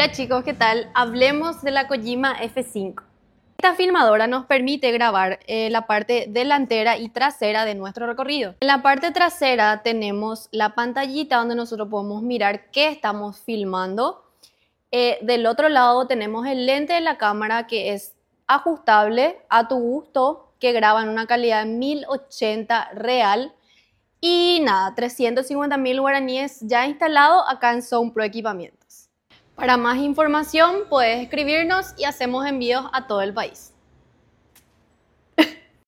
Hola chicos, ¿qué tal? Hablemos de la Kojima F5. Esta filmadora nos permite grabar la parte delantera y trasera de nuestro recorrido. En la parte trasera tenemos la pantallita donde nosotros podemos mirar qué estamos filmando. Del otro lado tenemos el lente de la cámara que es ajustable a tu gusto, que graba en una calidad de 1080 real. Y nada, 350.000 guaraníes ya instalado acá en Zone Pro Equipamientos. Para más información puedes escribirnos y hacemos envíos a todo el país.